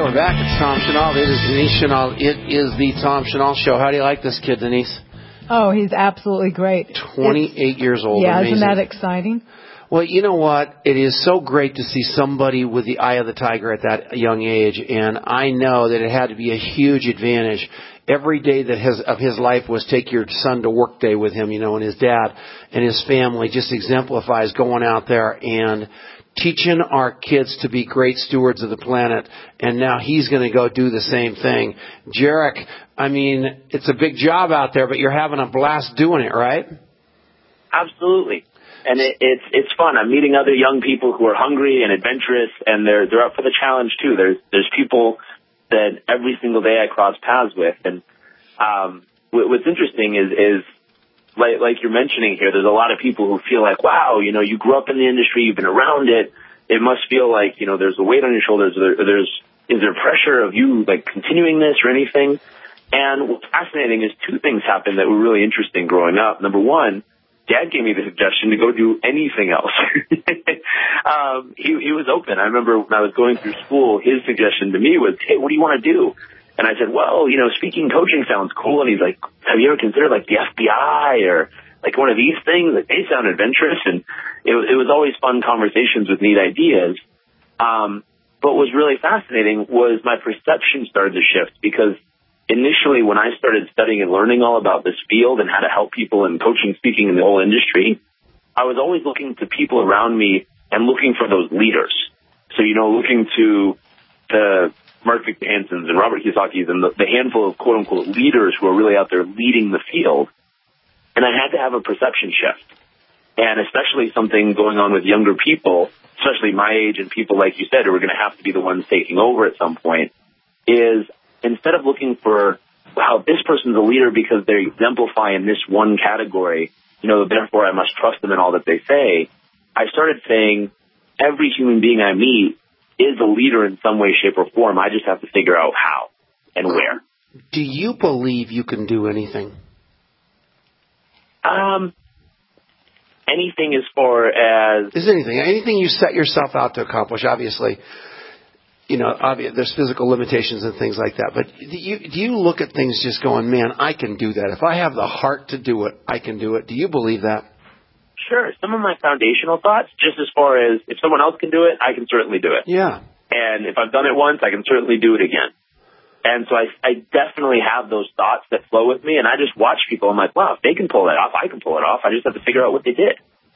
we're back. It's Tom Chenault. It is Denise Chenault. It is the Tom Chenault Show. How do you like this kid, Denise? Oh, he's absolutely great. 28 years old. Yeah, amazing. Isn't that exciting? Well, you know what? It is so great to see somebody with the eye of the tiger at that young age, and I know that it had to be a huge advantage. Every day of his life was take your son to work day with him, and his dad and his family just exemplifies going out there and teaching our kids to be great stewards of the planet, and now he's going to go do the same thing. Jarek, I mean, it's a big job out there, but you're having a blast doing it, right? Absolutely. And it's fun. I'm meeting other young people who are hungry and adventurous, and they're up for the challenge too. There's people that every single day I cross paths with, and what's interesting is like you're mentioning here, there's a lot of people who feel like, wow, you grew up in the industry, you've been around it. It must feel like, there's a weight on your shoulders. Is there pressure of you, like, continuing this or anything? And what's fascinating is two things happened that were really interesting growing up. Number one, Dad gave me the suggestion to go do anything else. He was open. I remember when I was going through school, his suggestion to me was, hey, what do you want to do? And I said, well, speaking coaching sounds cool. And he's like, have you ever considered like the FBI or like one of these things? Like, they sound adventurous. And it was always fun conversations with neat ideas. But what was really fascinating was my perception started to shift, because initially when I started studying and learning all about this field and how to help people in coaching, speaking in the whole industry, I was always looking to people around me and looking for those leaders. So, looking to the Mark Hansons and Robert Kiyosaki's and the handful of quote-unquote leaders who are really out there leading the field. And I had to have a perception shift. And especially something going on with younger people, especially my age and people like you said who are going to have to be the ones taking over at some point, is instead of looking for, wow, this person's a leader because they exemplify in this one category, therefore I must trust them in all that they say, I started saying every human being I meet is a leader in some way, shape, or form. I just have to figure out how and where. Do you believe you can do anything? Anything as far as... Is anything you set yourself out to accomplish, obviously. There's physical limitations and things like that. But do you look at things just going, man, I can do that. If I have the heart to do it, I can do it. Do you believe that? Sure. Some of my foundational thoughts, just as far as if someone else can do it, I can certainly do it. Yeah. And if I've done it once, I can certainly do it again. And so I definitely have those thoughts that flow with me, and I just watch people. I'm like, wow, if they can pull that off, I can pull it off. I just have to figure out what they did.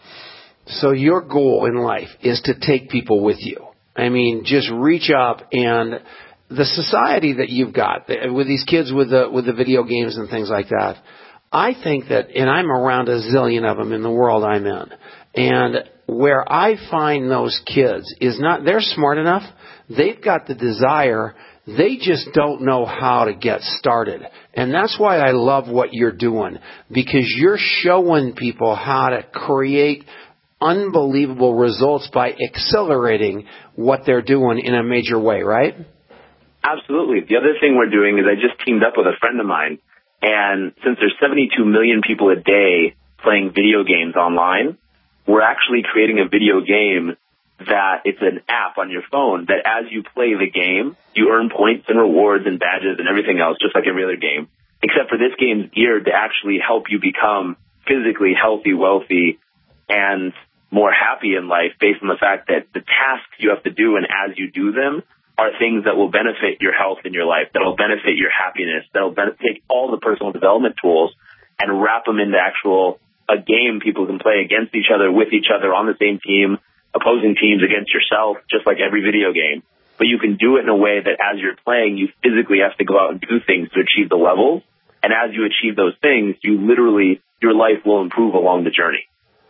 So your goal in life is to take people with you. I mean, just reach up, and the society that you've got with these kids with the video games and things like that, I think that, and I'm around a zillion of them in the world I'm in, and where I find those kids is not, they're smart enough, they've got the desire, they just don't know how to get started. And that's why I love what you're doing, because you're showing people how to create unbelievable results by accelerating what they're doing in a major way, right? Absolutely. The other thing we're doing is I just teamed up with a friend of mine, and since there's 72 million people a day playing video games online, we're actually creating a video game that it's an app on your phone that as you play the game, you earn points and rewards and badges and everything else, just like every other game, except for this game's geared to actually help you become physically healthy, wealthy, and more happy in life based on the fact that the tasks you have to do and as you do them are things that will benefit your health in your life, that will benefit your happiness, that will take all the personal development tools and wrap them into a game people can play against each other, with each other, on the same team, opposing teams against yourself, just like every video game. But you can do it in a way that as you're playing, you physically have to go out and do things to achieve the levels. And as you achieve those things, your life will improve along the journey.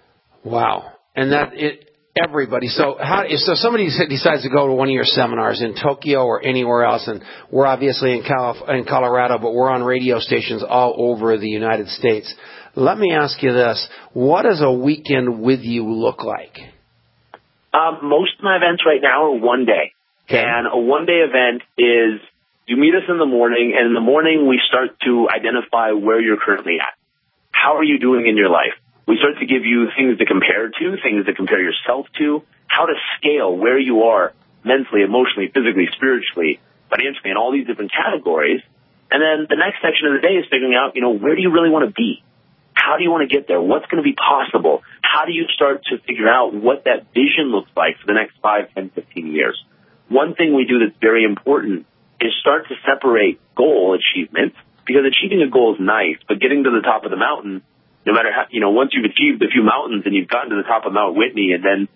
Wow. And everybody. So so somebody decides to go to one of your seminars in Tokyo or anywhere else, and we're obviously in Colorado, but we're on radio stations all over the United States. Let me ask you this. What does a weekend with you look like? Most of my events right now are one day. Okay. And a one-day event is you meet us in the morning, and in the morning we start to identify where you're currently at. How are you doing in your life? We start to give you things to compare to, things to compare yourself to, how to scale where you are mentally, emotionally, physically, spiritually, financially, in all these different categories. And then the next section of the day is figuring out, where do you really want to be? How do you want to get there? What's going to be possible? How do you start to figure out what that vision looks like for the next 5, 10, 15 years? One thing we do that's very important is start to separate goal achievement, because achieving a goal is nice, but getting to the top of the mountain, no matter how, once you've achieved a few mountains and you've gotten to the top of Mount Whitney and then,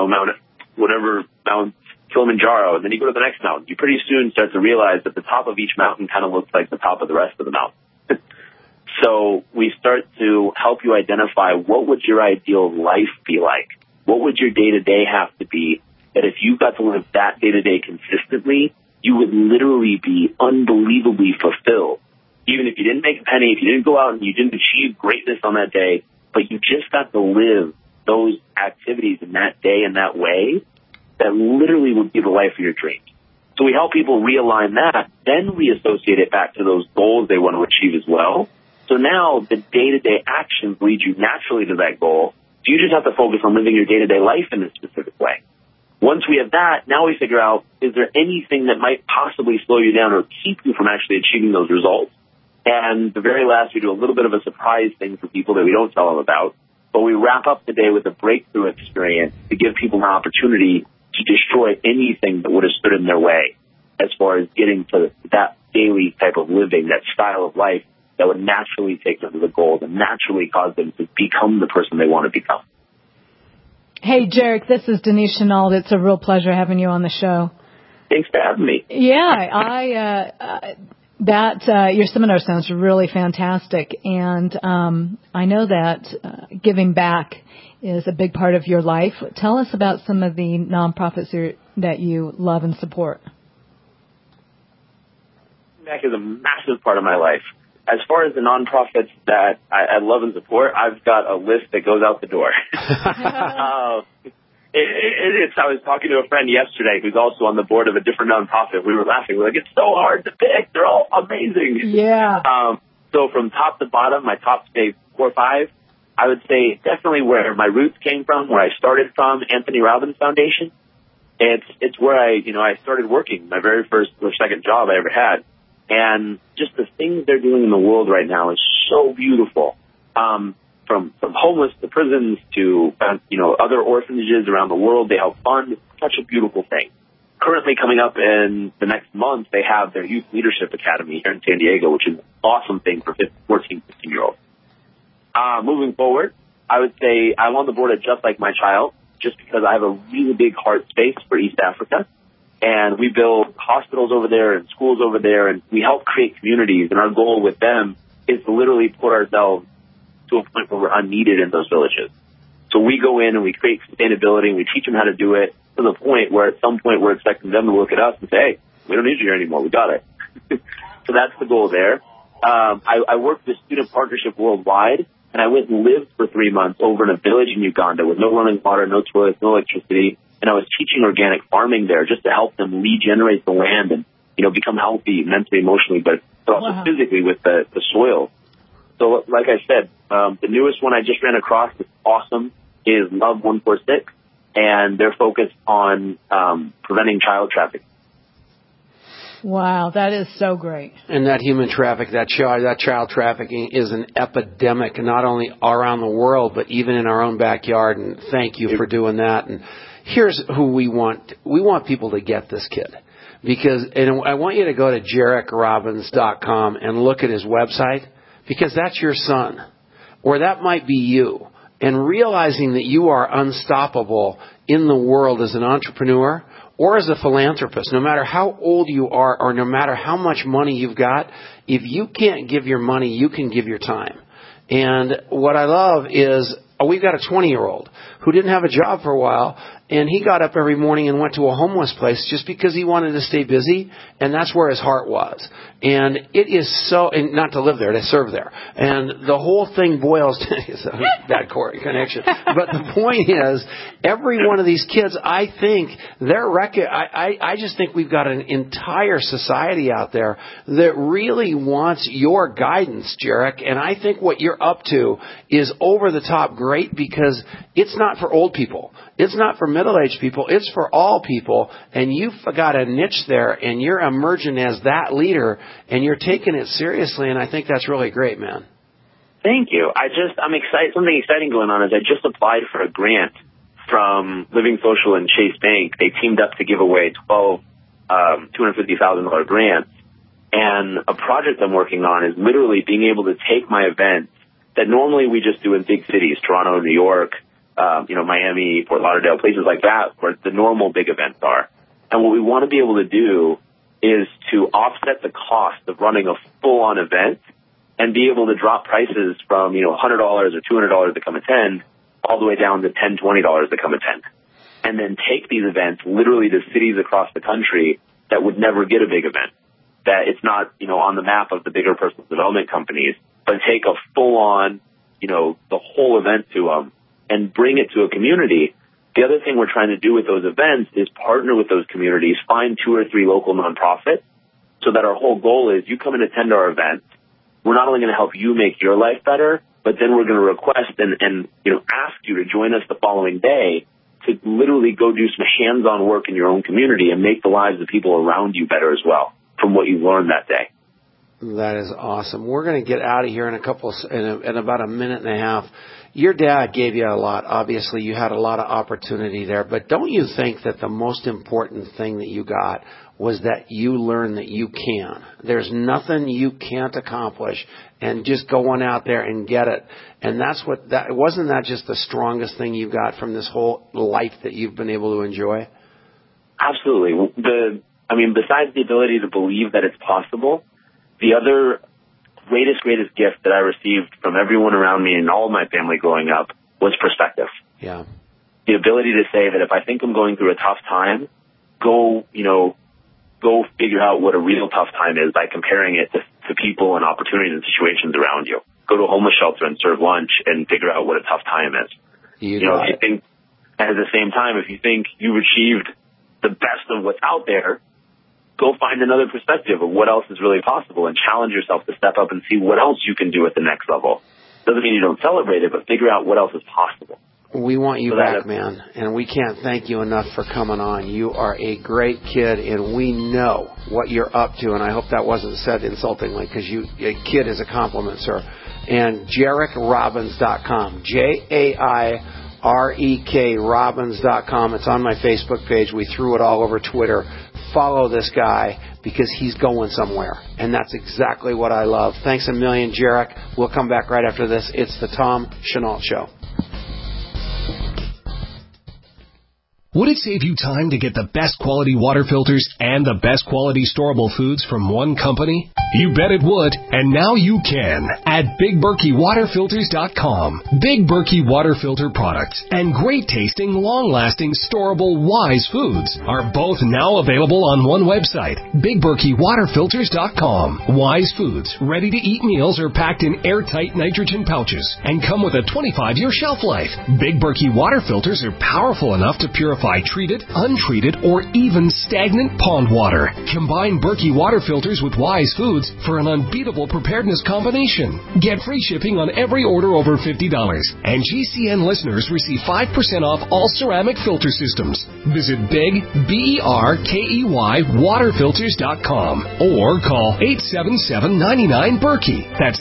Mount Kilimanjaro, and then you go to the next mountain, you pretty soon start to realize that the top of each mountain kind of looks like the top of the rest of the mountain. So we start to help you identify what would your ideal life be like? What would your day-to-day have to be that if you got to live that day-to-day consistently, you would literally be unbelievably fulfilled. Even if you didn't make a penny, if you didn't go out and you didn't achieve greatness on that day, but you just got to live those activities in that day in that way, that literally would be the life of your dreams. So we help people realign that, then reassociate it back to those goals they want to achieve as well. So now the day-to-day actions lead you naturally to that goal. So you just have to focus on living your day-to-day life in a specific way. Once we have that, now we figure out, is there anything that might possibly slow you down or keep you from actually achieving those results? And the very last, we do a little bit of a surprise thing for people that we don't tell them about. But we wrap up the day with a breakthrough experience to give people an opportunity to destroy anything that would have stood in their way as far as getting to that daily type of living, that style of life that would naturally take them to the goal and naturally cause them to become the person they want to become. Hey, Jarek, this is Denise Chenault. It's a real pleasure having you on the show. Thanks for having me. Yeah, your seminar sounds really fantastic, and I know that giving back is a big part of your life. Tell us about some of the nonprofits that you love and support. Back is a massive part of my life. As far as the nonprofits that I love and support, I've got a list that goes out the door. I was talking to a friend yesterday who's also on the board of a different nonprofit. We were laughing. We're like, it's so hard to pick. They're all amazing. Yeah. So from top to bottom, my top, say, 4 or 5, I would say definitely where my roots came from, where I started from, Anthony Robbins Foundation. It's where I started working, my very first or second job I ever had. And just the things they're doing in the world right now is so beautiful. From homeless to prisons to, other orphanages around the world, they help fund. Such a beautiful thing. Currently coming up in the next month, they have their Youth Leadership Academy here in San Diego, which is an awesome thing for 14, 15-year-olds. Moving forward, I would say I'm on the board of Just Like My Child, just because I have a really big heart space for East Africa. And we build hospitals over there and schools over there, and we help create communities. And our goal with them is to literally put ourselves to a point where we're unneeded in those villages. So we go in and we create sustainability, and we teach them how to do it to the point where at some point we're expecting them to look at us and say, hey, we don't need you here anymore. We got it. So that's the goal there. I worked with Student Partnership Worldwide, and I went and lived for 3 months over in a village in Uganda with no running water, no toilets, no electricity. And I was teaching organic farming there just to help them regenerate the land and, become healthy mentally, emotionally, but also physically with the soil. So like I said, the newest one I just ran across that's awesome is Love 146, and they're focused on preventing child trafficking. Wow, that is so great. And that human traffic, that child trafficking is an epidemic, not only around the world, but even in our own backyard. And thank you for doing that. And here's who we want. We want people to get this kid. And I want you to go to JarekRobbins.com and look at his website, because that's your son. Or that might be you. And realizing that you are unstoppable in the world as an entrepreneur or as a philanthropist, no matter how old you are or no matter how much money you've got, if you can't give your money, you can give your time. And what I love is we've got a 20-year-old who didn't have a job for a while, and he got up every morning and went to a homeless place just because he wanted to stay busy, and that's where his heart was. And it is so, and not to live there, to serve there. And the whole thing boils down, it's a bad connection. But the point is, every one of these kids, I think, I just think we've got an entire society out there that really wants your guidance, Jarek. And I think what you're up to is over the top great, because it's not for old people. It's not for middle-aged people. It's for all people. And you've got a niche there, and you're emerging as that leader, and you're taking it seriously, and I think that's really great, man. Thank you. I'm excited. Something exciting going on is I just applied for a grant from Living Social and Chase Bank. They teamed up to give away 12 $250,000 grants. And a project I'm working on is literally being able to take my events that normally we just do in big cities, Toronto, New York, Miami, Fort Lauderdale, places like that, where the normal big events are. And what we want to be able to do is to offset the cost of running a full-on event and be able to drop prices from, $100 or $200 to come attend all the way down to $10, $20 to come attend. And then take these events literally to cities across the country that would never get a big event, that it's not, on the map of the bigger personal development companies, but take a full-on, the whole event to them and bring it to a community. The other thing we're trying to do with those events is partner with those communities, find 2 or 3 local nonprofits, so that our whole goal is you come and attend our event. We're not only going to help you make your life better, but then we're going to request and ask you to join us the following day to literally go do some hands-on work in your own community and make the lives of people around you better as well from what you learned that day. That is awesome. We're going to get out of here in about a minute and a half. Your dad gave you a lot. Obviously, you had a lot of opportunity there. But don't you think that the most important thing that you got was that you learned that you can? There's nothing you can't accomplish, and just going out there and get it. And wasn't that just the strongest thing you got from this whole life that you've been able to enjoy? Absolutely. Besides the ability to believe that it's possible, the other greatest gift that I received from everyone around me and all of my family growing up was perspective. Yeah. The ability to say that if I think I'm going through a tough time, go figure out what a real tough time is by comparing it to people and opportunities and situations around you. Go to a homeless shelter and serve lunch and figure out what a tough time is. If you think, at the same time, if you think you've achieved the best of what's out there, go find another perspective of what else is really possible and challenge yourself to step up and see what else you can do at the next level. Doesn't mean you don't celebrate it, but figure out what else is possible. We want you back, man, and we can't thank you enough for coming on. You are a great kid, and we know what you're up to, and I hope that wasn't said insultingly, because a kid is a compliment, sir. And JairekRobbins.com, JAIREK Robbins.com. It's on my Facebook page. We threw it all over Twitter. Follow this guy because he's going somewhere, and that's exactly what I love. Thanks a million, Jarek. We'll come back right after this. It's the Tom Chenault Show. Would it save you time to get the best quality water filters and the best quality storable foods from one company? You bet it would, and now you can at BigBerkeyWaterFilters.com. Big Berkey Water Filter products and great tasting, long-lasting, storable Wise foods are both now available on one website, BigBerkeyWaterFilters.com. Wise foods, ready-to-eat meals are packed in airtight nitrogen pouches and come with a 25-year shelf life. Big Berkey Water Filters are powerful enough to purify treated, untreated, or even stagnant pond water. Combine Berkey Water Filters with Wise foods for an unbeatable preparedness combination. Get free shipping on every order over $50. And GCN listeners receive 5% off all ceramic filter systems. Visit Big, BERKEY, waterfilters.com or call 877-99-BERKEY. That's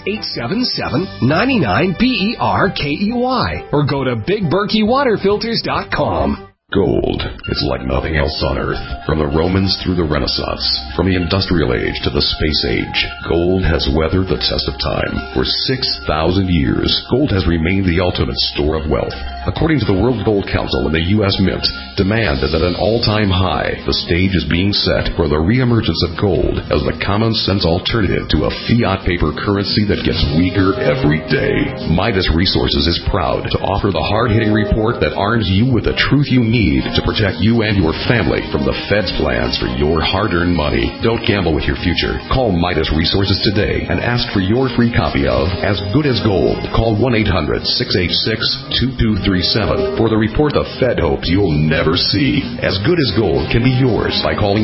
877-99-BERKEY. Or go to BigBerkeyWaterFilters.com. Gold. It's like nothing else on Earth. From the Romans through the Renaissance, from the Industrial Age to the Space Age, gold has weathered the test of time. For 6,000 years, gold has remained the ultimate store of wealth. According to the World Gold Council and the U.S. Mint, demand is at an all-time high. The stage is being set for the reemergence of gold as the common-sense alternative to a fiat paper currency that gets weaker every day. Midas Resources is proud to offer the hard-hitting report that arms you with the truth you need to protect you and your family from the Fed's plans for your hard-earned money. Don't gamble with your future. Call Midas Resources today and ask for your free copy of As Good as Gold. Call 1-800-686-2237 for the report the Fed hopes you'll never see. As Good as Gold can be yours by calling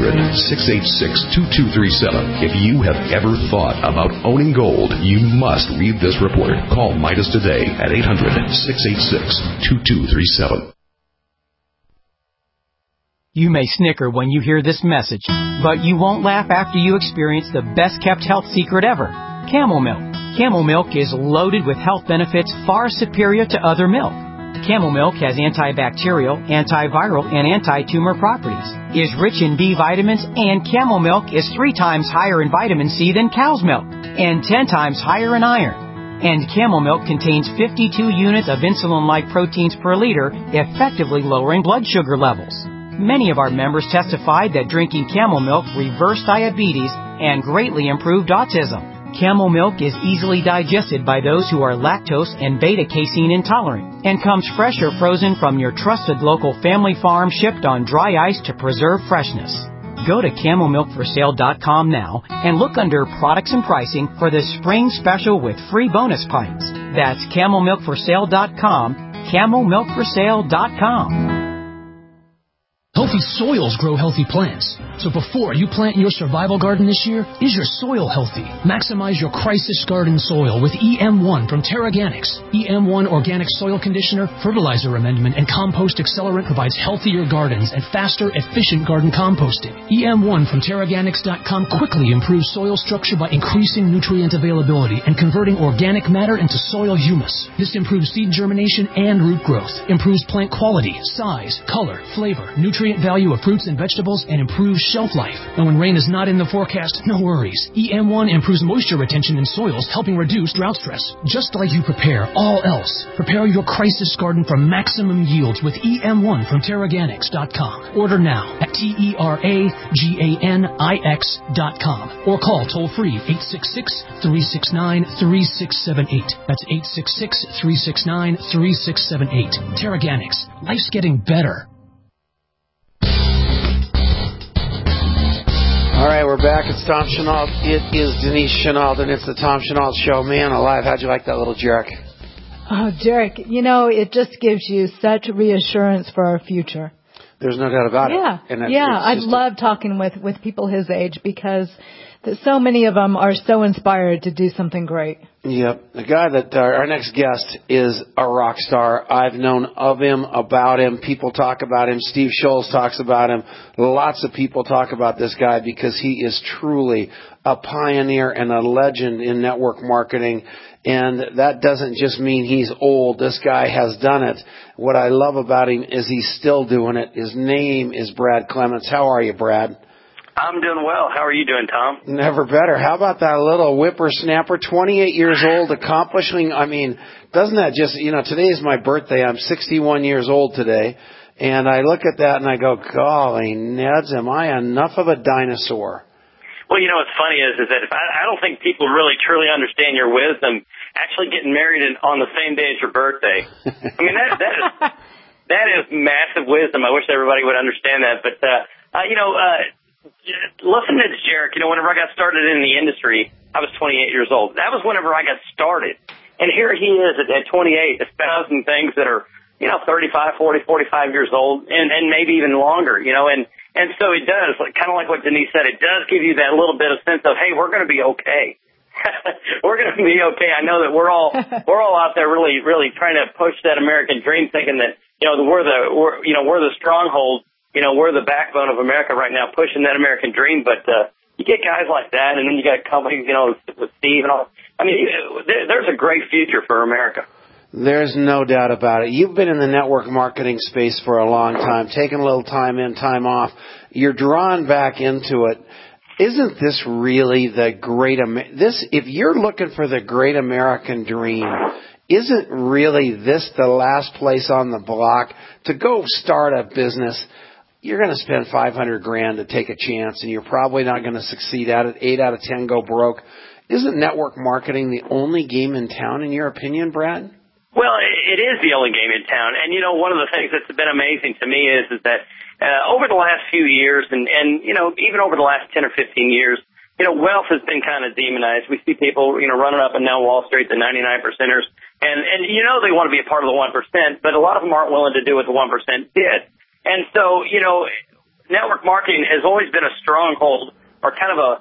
800-686-2237. If you have ever thought about owning gold, you must read this report. Call Midas today at 800-686-2237. You may snicker when you hear this message, but you won't laugh after you experience the best-kept health secret ever, Camel Milk. Camel Milk is loaded with health benefits far superior to other milk. Camel Milk has antibacterial, antiviral, and anti-tumor properties, is rich in B vitamins, and Camel Milk is 3 times higher in vitamin C than cow's milk, and 10 times higher in iron. And Camel Milk contains 52 units of insulin-like proteins per liter, effectively lowering blood sugar levels. Many of our members testified that drinking Camel Milk reversed diabetes and greatly improved autism. Camel Milk is easily digested by those who are lactose and beta-casein intolerant and comes fresh or frozen from your trusted local family farm, shipped on dry ice to preserve freshness. Go to CamelMilkForSale.com now and look under Products and Pricing for the spring special with free bonus pints. That's CamelMilkForSale.com, CamelMilkForSale.com. Healthy soils grow healthy plants. So before you plant your survival garden this year, is your soil healthy? Maximize your crisis garden soil with EM1 from Terraganics. EM1 Organic Soil Conditioner, Fertilizer Amendment, and Compost Accelerant provides healthier gardens and faster, efficient garden composting. EM1 from Terraganics.com quickly improves soil structure by increasing nutrient availability and converting organic matter into soil humus. This improves seed germination and root growth, improves plant quality, size, color, flavor, nutrient value of fruits and vegetables, and improves shelf life. And when rain is not in the forecast, no worries. EM1 improves moisture retention in soils, helping reduce drought stress. Just like you prepare all else, prepare your crisis garden for maximum yields with EM1 from Terraganics.com. Order now at TERAGANIX.com or call toll-free 866-369-3678. That's 866-369-3678. Terraganics. Life's getting better. All right, we're back. It's Tom Chenault. It is Denise Chenault, and it's the Tom Chenault Show. Man alive, how'd you like that little jerk? Oh, Derek, it just gives you such reassurance for our future. There's no doubt about it. I love talking with people his age because so many of them are so inspired to do something great. Yep. The guy that our next guest is a rock star. I've known of him, about him. People talk about him. Steve Scholes talks about him. Lots of people talk about this guy because he is truly a pioneer and a legend in network marketing. And that doesn't just mean he's old. This guy has done it. What I love about him is he's still doing it. His name is Brad Clements. How are you, Brad? I'm doing well. How are you doing, Tom? Never better. How about that little whippersnapper, 28 years old, accomplishing, doesn't that just, today is my birthday. I'm 61 years old today. And I look at that and I go, golly, Neds, am I enough of a dinosaur? Well, what's funny is that if I don't think people really truly understand your wisdom actually getting married on the same day as your birthday. That is massive wisdom. I wish everybody would understand that. But, listen to Jarek, whenever I got started in the industry, I was 28 years old. That was whenever I got started. And here he is at 28, espousing things that are, 35, 40, 45 years old and maybe even longer, and so it does, kind of like what Denise said, it does give you that little bit of sense of, hey, we're going to be okay. We're going to be okay. I know that we're all out there really, really trying to push that American dream, thinking that, we're the stronghold. We're the backbone of America right now, pushing that American dream. But you get guys like that, and then you got companies, with Steve and all. There's a great future for America. There's no doubt about it. You've been in the network marketing space for a long time, taking a little time in, time off. You're drawn back into it. Isn't this really the great if you're looking for the great American dream, isn't really this the last place on the block to go start a business? You're going to spend $500,000 to take a chance, and you're probably not going to succeed at it. 8 out of 10 go broke. Isn't network marketing the only game in town, in your opinion, Brad? Well, it is the only game in town. And, one of the things that's been amazing to me is that over the last few years and even over the last 10 or 15 years, wealth has been kind of demonized. We see people, running up and down Wall Street, the 99%ers, and they want to be a part of the 1%, but a lot of them aren't willing to do what the 1% did. And so, network marketing has always been a stronghold, or kind of a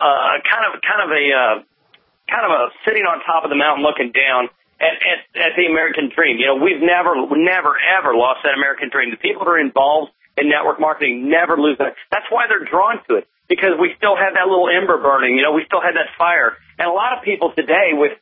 sitting on top of the mountain looking down at the American dream. We've never ever lost that American dream. The people that are involved in network marketing. Never lose that. That's why they're drawn to it, because we still have that little ember burning. You know, we still have that fire. And a lot of people today with,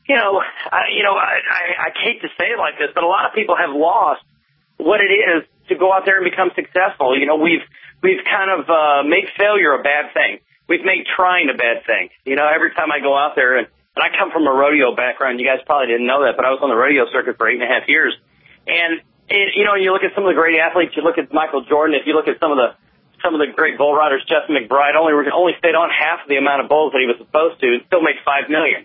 I hate to say it like this, but a lot of people have lost what it is to go out there and become successful. You know, we've kind of made failure a bad thing. We've made trying a bad thing. You know, every time I go out there, and I come from a rodeo background. You guys probably didn't know that, but I was on the rodeo circuit for 8.5 years. And you look at some of the great athletes. You look at Michael Jordan. If you look at some of the great bull riders, Justin McBride only stayed on half of the amount of bulls that he was supposed to, and still makes $5 million.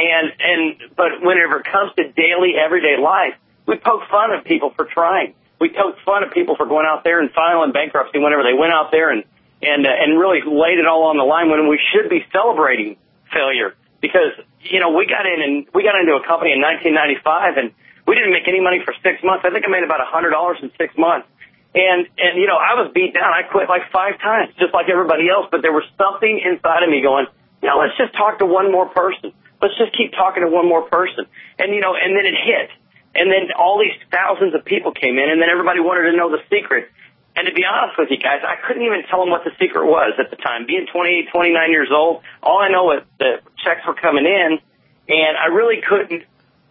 But whenever it comes to daily, everyday life, we poke fun at people for trying. We poke fun at people for going out there and filing bankruptcy whenever they went out there and really laid it all on the line when we should be celebrating failure. Because, we got into a company in 1995 and we didn't make any money for 6 months. I think I made about $100 in 6 months. And I was beat down. I quit like 5 times, just like everybody else. But there was something inside of me going, let's just talk to one more person. Let's just keep talking to one more person. And then it hit. And then all these thousands of people came in, and then everybody wanted to know the secret. And to be honest with you guys, I couldn't even tell them what the secret was at the time. Being 28, 29 years old, all I know is the checks were coming in, and I really couldn't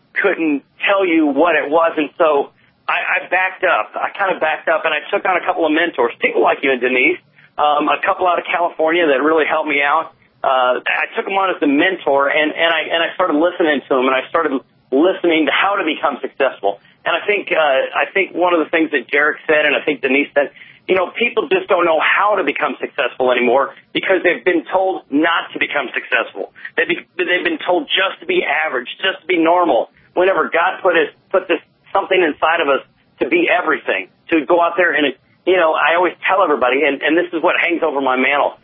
tell you what it was. And so I backed up. I kind of backed up, and I took on a couple of mentors, people like you and Denise, a couple out of California that really helped me out. I took them on as a mentor, and I started listening to them, and I started listening to how to become successful. And I think one of the things that Derek said, and I think Denise said, people just don't know how to become successful anymore because they've been told not to become successful. They've been told just to be average, just to be normal. Whenever God put this something inside of us to be everything, to go out there and I always tell everybody, and this is what hangs over my mantle.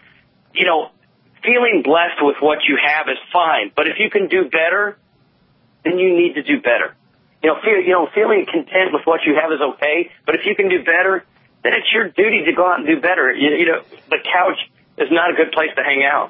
Feeling blessed with what you have is fine, but if you can do better, then you need to do better. Feeling content with what you have is okay, but if you can do better, then it's your duty to go out and do better. The couch is not a good place to hang out.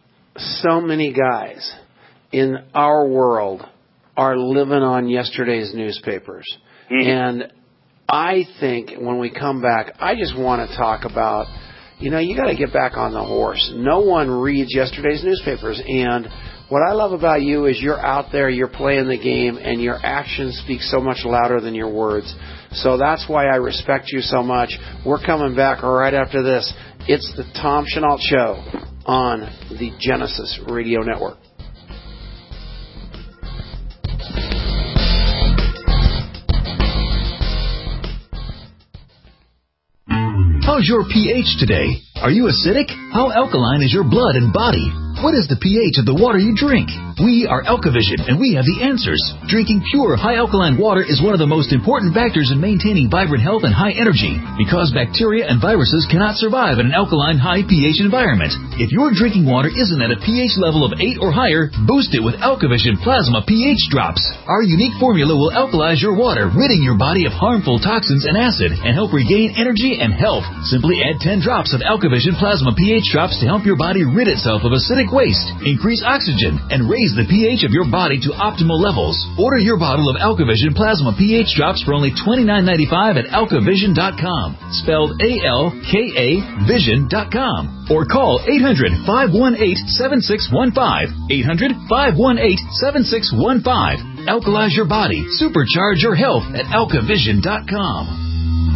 So many guys in our world are living on yesterday's newspapers. Mm-hmm. And I think when we come back, I just want to talk about, you got to get back on the horse. No one reads yesterday's newspapers. And what I love about you is you're out there, you're playing the game, and your actions speak so much louder than your words. So that's why I respect you so much. We're coming back right after this. It's the Tom Chenault Show on the Genesis Radio Network. How's your pH today? Are you acidic? How alkaline is your blood and body? What is the pH of the water you drink? We are Alkavision, and we have the answers. Drinking pure, high-alkaline water is one of the most important factors in maintaining vibrant health and high energy, because bacteria and viruses cannot survive in an alkaline, high pH environment. If your drinking water isn't at a pH level of 8 or higher, boost it with Alkavision Plasma pH Drops. Our unique formula will alkalize your water, ridding your body of harmful toxins and acid, and help regain energy and health. Simply add 10 drops of Alkavision Plasma pH Drops to help your body rid itself of acidic waste, increase oxygen, and raise the pH of your body to optimal levels. Order your bottle of Alkavision Plasma pH Drops for only $29.95 at alkavision.com, spelled A-L-K-A Vision.com, or call 800-518-7615, 800-518-7615. Alkalize your body, supercharge your health at alkavision.com.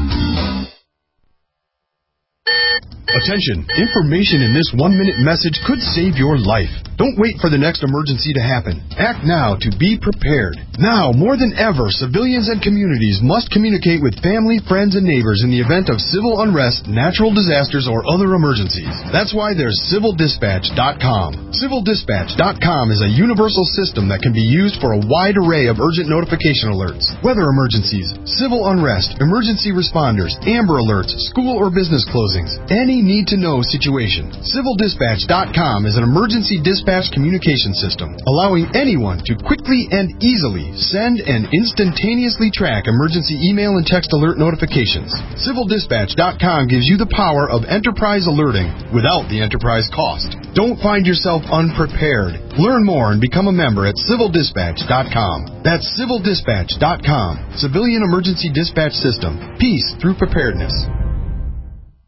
Attention! Information in this 1-minute message could save your life. Don't wait for the next emergency to happen. Act now to be prepared. Now, more than ever, civilians and communities must communicate with family, friends, and neighbors in the event of civil unrest, natural disasters, or other emergencies. That's why there's CivilDispatch.com. CivilDispatch.com is a universal system that can be used for a wide array of urgent notification alerts. Weather emergencies, civil unrest, emergency responders, Amber Alerts, school or business closings, any need-to-know situation. CivilDispatch.com is an emergency dispatch communication system, allowing anyone to quickly and easily send and instantaneously track emergency email and text alert notifications. CivilDispatch.com gives you the power of enterprise alerting without the enterprise cost. Don't find yourself unprepared. Learn more and become a member at CivilDispatch.com. That's CivilDispatch.com. Civilian Emergency Dispatch System. Peace through preparedness.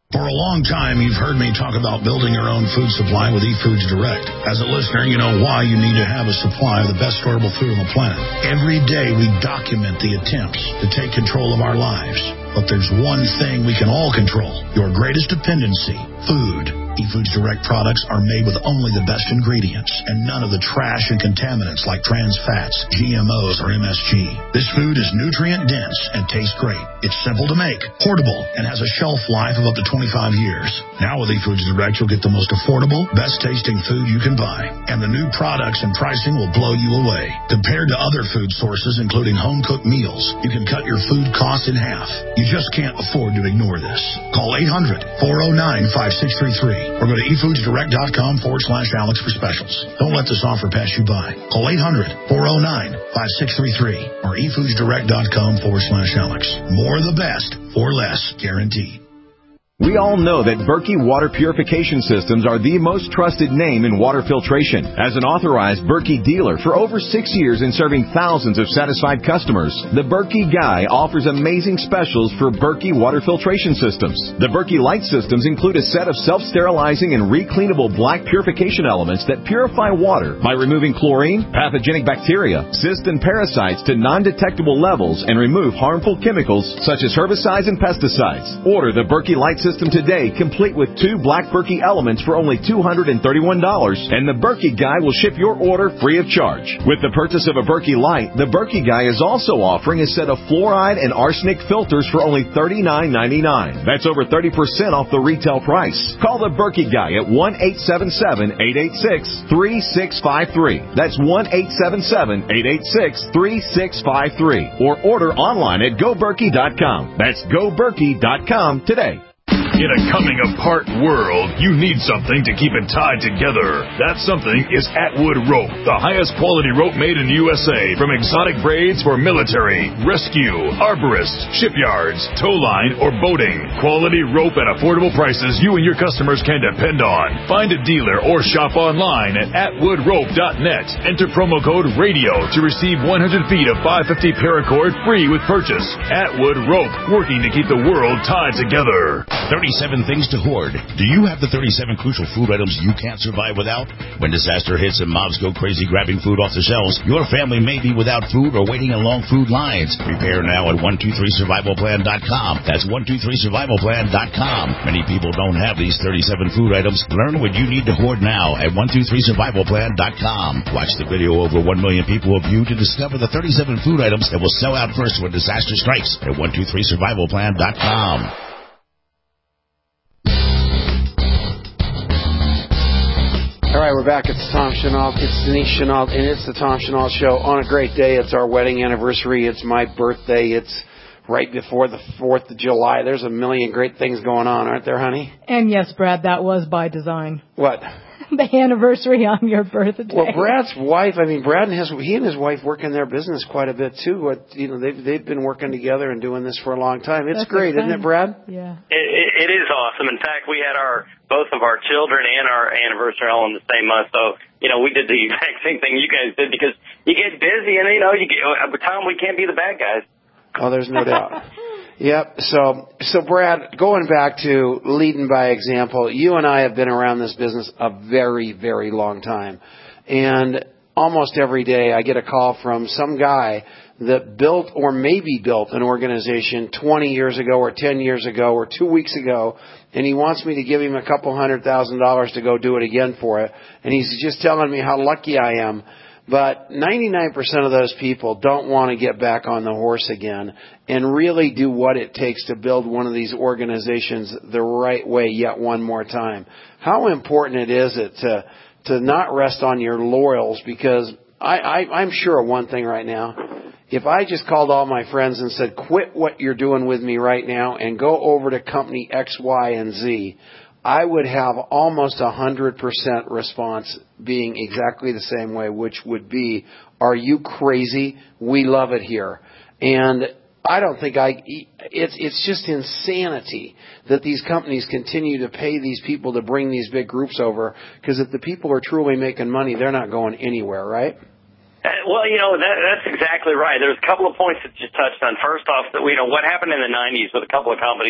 For a long time, you've heard me talk about building your own food supply with eFoods Direct. As a listener, you know why you need to have a supply of the best storable food on the planet. Every day, we document the attempts to take control of our lives. But there's one thing we can all control, your greatest dependency, food. eFoods Direct products are made with only the best ingredients and none of the trash and contaminants like trans fats, GMOs, or MSG. This food is nutrient dense and tastes great. It's simple to make, portable, and has a shelf life of up to 25 years. Now with eFoods Direct, you'll get the most affordable, best tasting food you can buy. And the new products and pricing will blow you away. Compared to other food sources, including home-cooked meals, you can cut your food costs in half. You just can't afford to ignore this. Call 800-409-5633 or go to efoodsdirect.com/Alex for specials. Don't let this offer pass you by. Call 800-409-5633 or efoodsdirect.com/Alex. More of the best for less, guaranteed. We all know that Berkey Water Purification Systems are the most trusted name in water filtration. As an authorized Berkey dealer for over 6 years and serving thousands of satisfied customers, the Berkey Guy offers amazing specials for Berkey Water Filtration Systems. The Berkey Light Systems include a set of self-sterilizing and recleanable black purification elements that purify water by removing chlorine, pathogenic bacteria, cysts, and parasites to non-detectable levels and remove harmful chemicals such as herbicides and pesticides. Order the Berkey Light System today, complete with 2 black Berkey elements for only $231, and the Berkey Guy will ship your order free of charge. With the purchase of a Berkey Light, the Berkey Guy is also offering a set of fluoride and arsenic filters for only $39.99. That's over 30% off the retail price. Call the Berkey Guy at 1-877-886-3653. That's 1-877-886-3653. Or order online at GoBerkey.com. That's GoBerkey.com today. In a coming-apart world, you need something to keep it tied together. That something is Atwood Rope, the highest quality rope made in the USA, from exotic braids for military, rescue, arborists, shipyards, tow line, or boating. Quality rope at affordable prices you and your customers can depend on. Find a dealer or shop online at atwoodrope.net. Enter promo code RADIO to receive 100 feet of 550 paracord free with purchase. Atwood Rope, working to keep the world tied together. 37 things to hoard. Do you have the 37 crucial food items you can't survive without? When disaster hits and mobs go crazy grabbing food off the shelves, your family may be without food or waiting in long food lines. Prepare now at 123survivalplan.com. That's 123survivalplan.com. Many people don't have these 37 food items. Learn what you need to hoard now at 123survivalplan.com. Watch the video over 1 million people have viewed to discover the 37 food items that will sell out first when disaster strikes at 123survivalplan.com. All right, we're back. It's Tom Chenault. It's Denise Chenault, and it's the Tom Chenault Show. On a great day, it's our wedding anniversary. It's my birthday. It's right before the 4th of July. There's a million great things going on, aren't there, honey? And yes, Brad, that was by design. What? The anniversary on your birthday. Well, Brad's wife, Brad and he and his wife work in their business quite a bit too. They've been working together and doing this for a long time. It's great, isn't it, Brad? Yeah. It is awesome. In fact, we had both of our children and our anniversary all in the same month. So, we did the exact same thing you guys did because you get busy and, Tom, we can't be the bad guys. Oh, there's no doubt. Yep. So Brad, going back to leading by example, you and I have been around this business a very, very long time. And almost every day I get a call from some guy that built or maybe built an organization 20 years ago or 10 years ago or 2 weeks ago, and he wants me to give him a couple $100,000 to go do it again for it. And he's just telling me how lucky I am. But 99% of those people don't want to get back on the horse again and really do what it takes to build one of these organizations the right way yet one more time. How important is it to not rest on your laurels? Because I'm sure of one thing right now. If I just called all my friends and said, quit what you're doing with me right now and go over to company X, Y, and Z, I would have almost 100% response being exactly the same way, which would be, are you crazy? We love it here. And I don't think it's just insanity that these companies continue to pay these people to bring these big groups over, because if the people are truly making money, they're not going anywhere, right? Well, that's exactly right. There's a couple of points that you touched on. First off, that what happened in the 90s with a couple of companies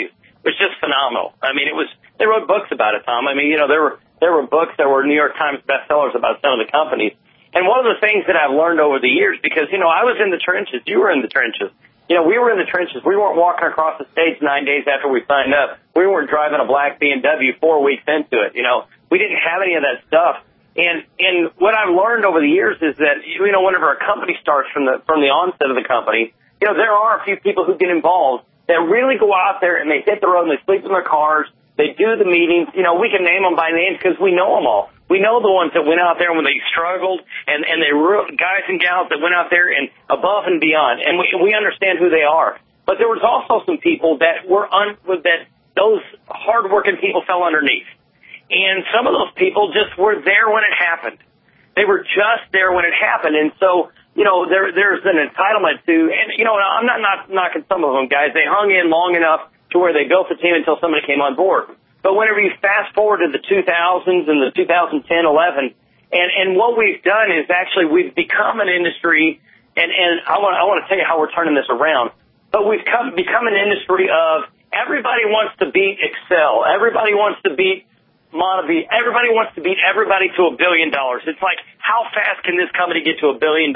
was just phenomenal. I mean, they wrote books about it, Tom. I mean, there were books that were New York Times bestsellers about some of the companies. And one of the things that I've learned over the years, because, I was in the trenches, you were in the trenches. We were in the trenches. We weren't walking across the stage 9 days after we signed up. We weren't driving a black BMW 4 weeks into it. We didn't have any of that stuff. And what I've learned over the years is that, whenever a company starts from the onset of the company, there are a few people who get involved that really go out there and they hit the road and they sleep in their cars. They do the meetings. We can name them by names because we know them all. We know the ones that went out there when they struggled and they were guys and gals that went out there and above and beyond. And we understand who they are. But there was also some people that that those hardworking people fell underneath. And some of those people just were there when it happened. They were just there when it happened. And so, there's an entitlement to, and, I'm not knocking some of them, guys. They hung in long enough to where they built the team until somebody came on board. But whenever you fast forward to the 2000s and the 2010, 11, and what we've done is actually we've become an industry, and I want to tell you how we're turning this around, but we've become an industry of everybody wants to beat Excel. Everybody wants to beat Monavie. Everybody wants to beat everybody to $1 billion. It's like, how fast can this company get to $1 billion?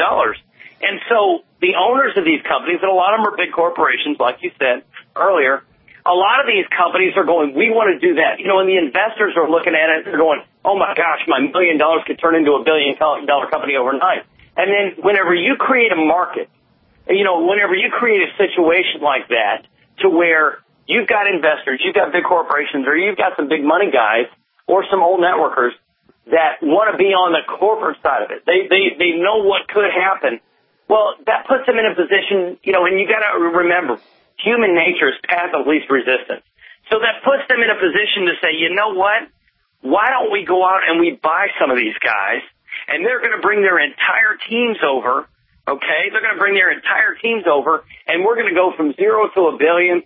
And so the owners of these companies, and a lot of them are big corporations, like you said earlier, a lot of these companies are going, we want to do that. And the investors are looking at it, they're going, oh my gosh, my $1 million could turn into $1 billion company overnight. And then whenever you create a market, whenever you create a situation like that to where you've got investors, you've got big corporations, or you've got some big money guys or some old networkers that want to be on the corporate side of it. They know what could happen. Well, that puts them in a position, and you got to remember, human nature is path of least resistance. So that puts them in a position to say, you know what? Why don't we go out and we buy some of these guys, and they're going to bring their entire teams over, okay? They're going to bring their entire teams over, and we're going to go from 0 to $1 billion.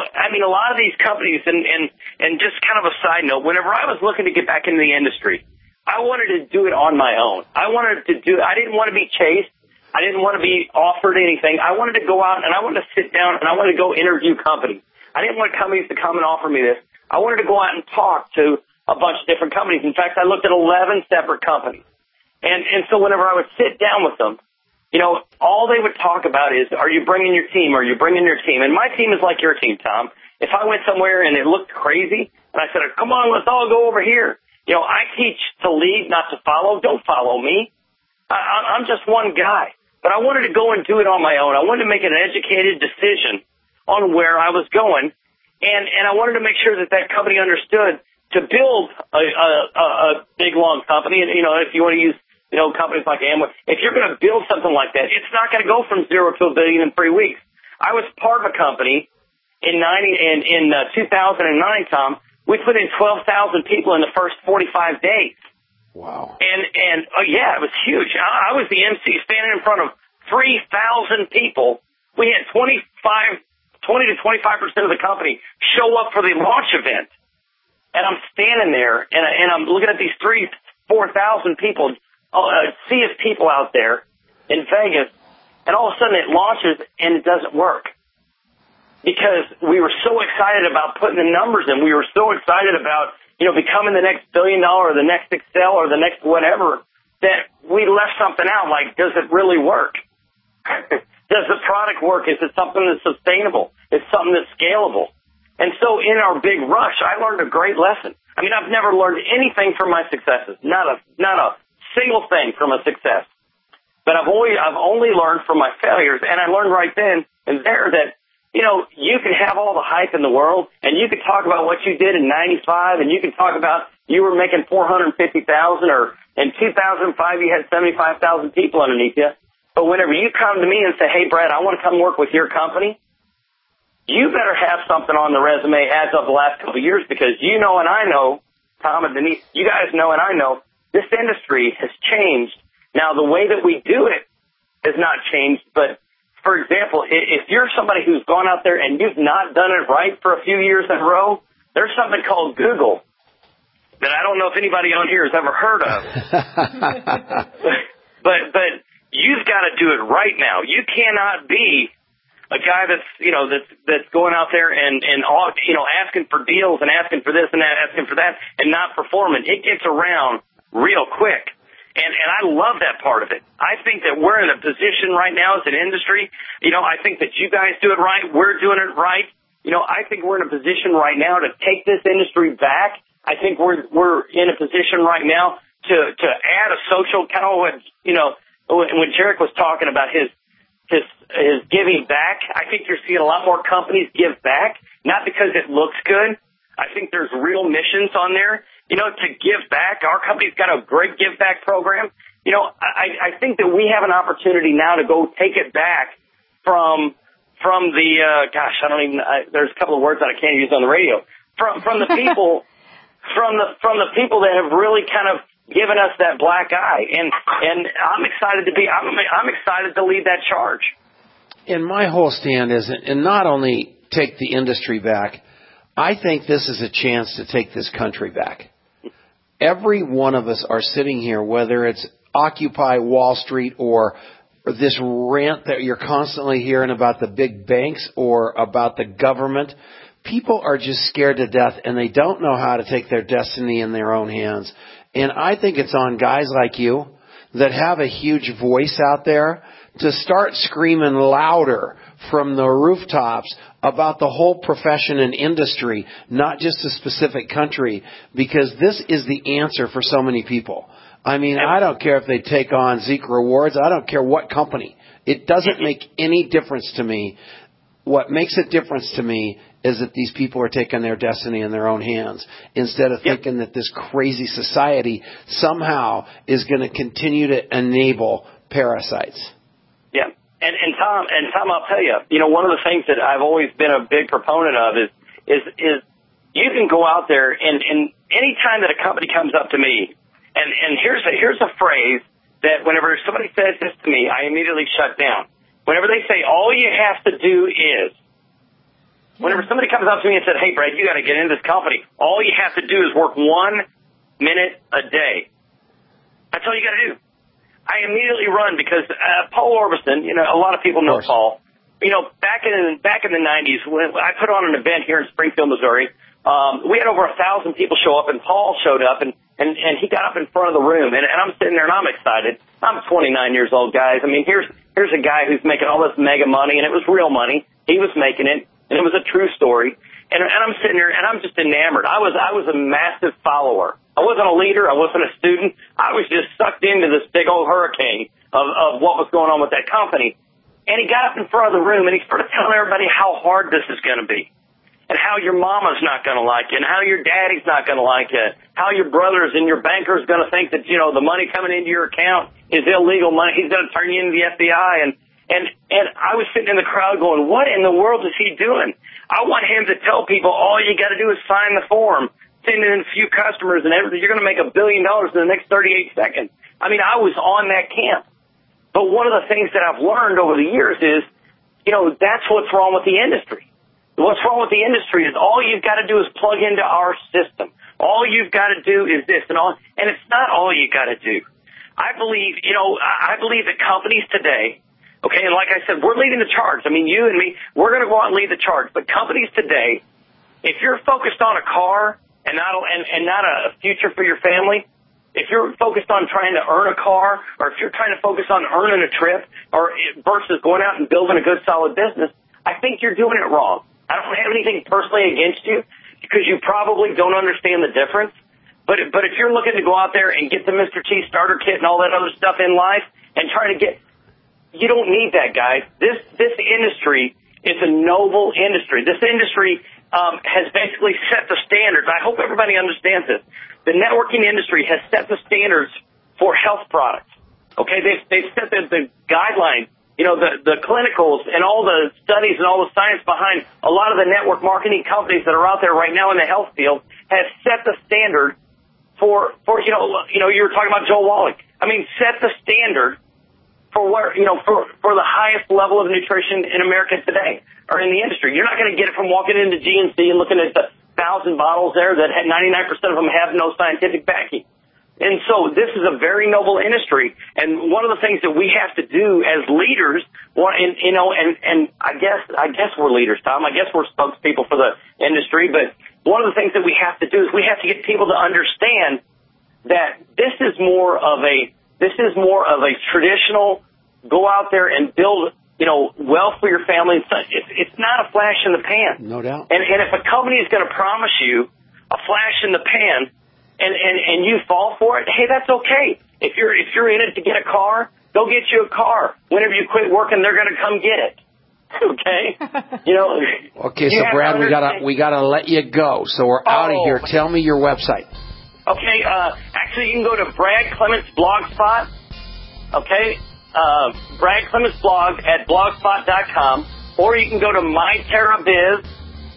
A lot of these companies, and just kind of a side note, whenever I was looking to get back into the industry, I wanted to do it on my own. I didn't want to be chased. I didn't want to be offered anything. I wanted to go out and I wanted to sit down and I wanted to go interview companies. I didn't want companies to come and offer me this. I wanted to go out and talk to a bunch of different companies. In fact, I looked at 11 separate companies. And so whenever I would sit down with them, all they would talk about is, are you bringing your team? Are you bringing your team? And my team is like your team, Tom. If I went somewhere and it looked crazy and I said, come on, let's all go over here. I teach to lead, not to follow. Don't follow me. I'm just one guy. But I wanted to go and do it on my own. I wanted to make an educated decision on where I was going. And I wanted to make sure that company understood to build a big, long company. And, if you want to use, companies like Amway, if you're going to build something like that, it's not going to go from 0 to $1 billion in 3 weeks. I was part of a company in 2009, Tom. We put in 12,000 people in the first 45 days. Wow. And it was huge. I was the MC standing in front of 3,000 people. We had 20 to 25% of the company show up for the launch event. And I'm standing there and I'm looking at these 4,000 people, sea of people out there in Vegas. And all of a sudden it launches and it doesn't work. Because we were so excited about putting the numbers in. We were so excited about becoming the next $1 billion or the next Excel or the next whatever, that we left something out. Like, does it really work? Does the product work? Is it something that's sustainable? Is it something that's scalable? And so in our big rush, I learned a great lesson. I've never learned anything from my successes. Not a single thing from a success. But I've only learned from my failures. And I learned right then and there that, you can have all the hype in the world, and you can talk about what you did in 95, and you can talk about you were making $450,000, or in 2005 you had 75,000 people underneath you. But whenever you come to me and say, hey, Brad, I want to come work with your company, you better have something on the resume as of the last couple of years, because and I know, Tom and Denise, you guys know and I know, this industry has changed. Now, the way that we do it has not changed, but for example, if you're somebody who's gone out there and you've not done it right for a few years in a row, there's something called Google that I don't know if anybody on here has ever heard of. but you've got to do it right now. You cannot be a guy that's going out there and all, asking for deals and asking for this and that, asking for that, and not performing. It gets around real quick. And I love that part of it. I think that we're in a position right now as an industry. I think that you guys do it right. We're doing it right. I think we're in a position right now to take this industry back. I think we're in a position right now to add a social kind of when Jarek was talking about his giving back. I think you're seeing a lot more companies give back, not because it looks good. I think there's real missions on there. To give back. Our company's got a great give back program. I think that we have an opportunity now to go take it back from the there's a couple of words that I can't use on the radio. From the people from the people that have really kind of given us that black eye, and I'm excited to lead that charge. And my whole stand is, and not only take the industry back, I think this is a chance to take this country back. Every one of us are sitting here, whether it's Occupy Wall Street or this rant that you're constantly hearing about the big banks or about the government. People are just scared to death, and they don't know how to take their destiny in their own hands. And I think it's on guys like you that have a huge voice out there to start screaming louder from the rooftops about the whole profession and industry, not just a specific country, because this is the answer for so many people. I mean, I don't care if they take on Zeke Rewards. I don't care what company. It doesn't make any difference to me. What makes a difference to me is that these people are taking their destiny in their own hands instead of thinking that this crazy society somehow is going to continue to enable parasites. Yeah. And Tom, I'll tell you, one of the things that I've always been a big proponent of is you can go out there and any time that a company comes up to me, and here's a phrase that whenever somebody says this to me, I immediately shut down. Whenever they say, all you have to do is, whenever somebody comes up to me and said, hey, Brad, you got to get into this company, all you have to do is work 1 minute a day. That's all you got to do. I immediately run because Paul Orbison, a lot of people know Paul. Back in the 90s, when I put on an event here in Springfield, Missouri, we had over 1,000 people show up, and Paul showed up, and he got up in front of the room, and I'm sitting there, and I'm excited. I'm 29 years old, guys. I mean, here's a guy who's making all this mega money, and it was real money. He was making it, and it was a true story. And I'm sitting there, and I'm just enamored. I was a massive follower. I wasn't a leader. I wasn't a student. I was just sucked into this big old hurricane of what was going on with that company. And he got up in front of the room, and he started telling everybody how hard this is going to be, and how your mama's not going to like it, and how your daddy's not going to like it, how your brothers and your banker's going to think that, the money coming into your account is illegal money. He's going to turn you into the FBI. And I was sitting in the crowd going, what in the world is he doing? I want him to tell people all you got to do is sign the form, send in a few customers, and you're going to make $1 billion in the next 38 seconds. I mean, I was on that camp. But one of the things that I've learned over the years is, that's what's wrong with the industry. What's wrong with the industry is all you've got to do is plug into our system. All you've got to do is this and it's not all you got to do. I believe that companies today, okay, and like I said, we're leading the charge. I mean, you and me, we're going to go out and lead the charge. But companies today, if you're focused on a car and not a future for your family, if you're focused on trying to earn a car, or if you're trying to focus on earning a trip, or versus going out and building a good, solid business, I think you're doing it wrong. I don't have anything personally against you because you probably don't understand the difference. But if you're looking to go out there and get the Mr. T starter kit and all that other stuff in life and try to you don't need that, guys. This industry is a noble industry. This industry has basically set the standards. I hope everybody understands this. The networking industry has set the standards for health products. Okay, they've set the guidelines. The clinicals and all the studies and all the science behind a lot of the network marketing companies that are out there right now in the health field have set the standard for you were talking about Joel Wallach. I mean, set the standard for where, for the highest level of nutrition in America today or in the industry. You're not going to get it from walking into GNC and looking at the 1,000 bottles there that 99% of them have no scientific backing. And so this is a very noble industry. And one of the things that we have to do as leaders, and I guess we're leaders, Tom. I guess we're spokespeople for the industry. But one of the things that we have to do is we have to get people to understand that this is more of a traditional go out there and build, wealth for your family. It's not a flash in the pan. No doubt. And if a company is going to promise you a flash in the pan, and you fall for it, hey, that's okay. If you're in it to get a car, they'll get you a car. Whenever you quit working, they're going to come get it. Okay? Okay, so Brad, we gotta let you go. So we're out of here. Tell me your website. Okay, actually you can go to Brad Clements Blogspot. Okay? Brad Clements Blog at blogspot.com, or you can go to myterrabiz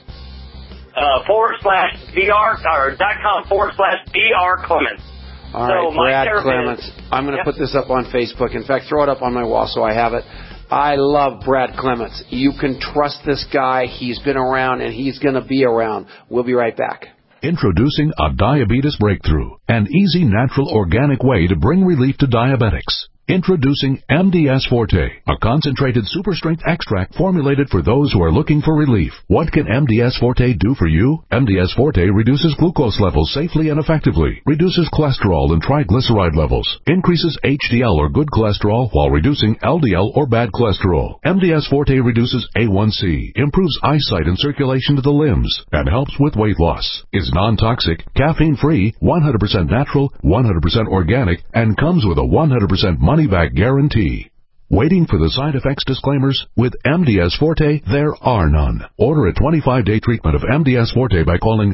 .com/BR Clements. All right, Brad Clements. I'm going to put this up on Facebook. In fact, throw it up on my wall so I have it. I love Brad Clements. You can trust this guy. He's been around, and he's going to be around. We'll be right back. Introducing a diabetes breakthrough, an easy, natural, organic way to bring relief to diabetics. Introducing MDS Forte, a concentrated super-strength extract formulated for those who are looking for relief. What can MDS Forte do for you? MDS Forte reduces glucose levels safely and effectively, reduces cholesterol and triglyceride levels, increases HDL or good cholesterol while reducing LDL or bad cholesterol. MDS Forte reduces A1C, improves eyesight and circulation to the limbs, and helps with weight loss. Is non-toxic, caffeine-free, 100% natural, 100% organic, and comes with a 100% money-back guarantee. Waiting for the side effects disclaimers? With MDS Forte, there are none. Order a 25-day treatment of MDS Forte by calling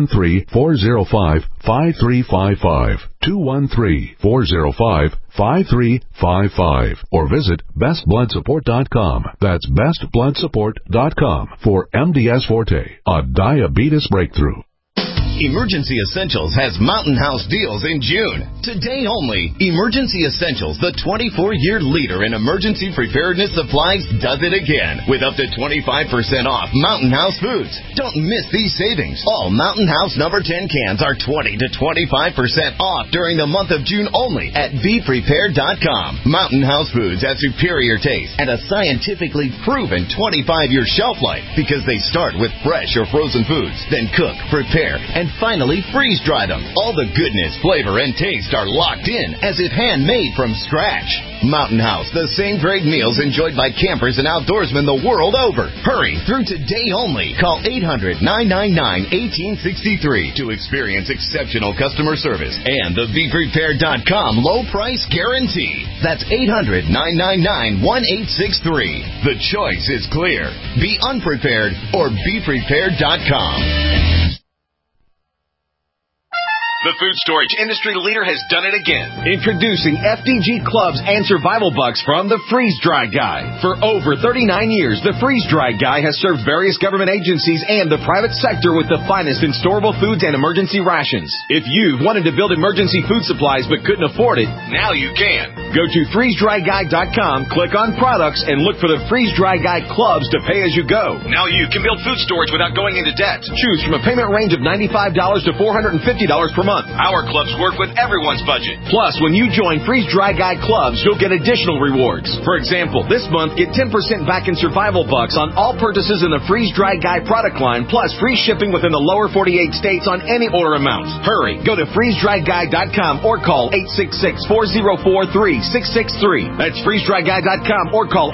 213-405-5355, 213-405-5355, or visit bestbloodsupport.com. That's bestbloodsupport.com for MDS Forte, a diabetes breakthrough. Emergency Essentials has Mountain House deals in June. Today only, Emergency Essentials, the 24-year leader in emergency preparedness supplies, does it again with up to 25% off Mountain House foods. Don't miss these savings. All Mountain House number 10 cans are 20 to 25% off during the month of June only at BePrepared.com. Mountain House foods have superior taste and a scientifically proven 25-year shelf life because they start with fresh or frozen foods, then cook, prepare, and finally freeze-dry them. All the goodness, flavor, and taste are locked in as if handmade from scratch. Mountain House, the same great meals enjoyed by campers and outdoorsmen the world over. Hurry, through today only. Call 800-999-1863 to experience exceptional customer service and the BePrepared.com low price guarantee. That's 800-999-1863. The choice is clear. Be unprepared or BePrepared.com. The food storage industry leader has done it again. Introducing FDG Clubs and Survival Bucks from the Freeze Dry Guy. For over 39 years, the Freeze Dry Guy has served various government agencies and the private sector with the finest in storable foods and emergency rations. If you've wanted to build emergency food supplies but couldn't afford it, now you can. Go to freezedryguy.com, click on products, and look for the Freeze Dry Guy Clubs to pay as you go. Now you can build food storage without going into debt. Choose from a payment range of $95 to $450 per month. Our clubs work with everyone's budget. Plus, when you join Freeze Dry Guy Clubs, you'll get additional rewards. For example, this month, get 10% back in Survival Bucks on all purchases in the Freeze Dry Guy product line, plus free shipping within the lower 48 states on any order amount. Hurry, go to freezedryguy.com or call 866-404-3663. That's freezedryguy.com or call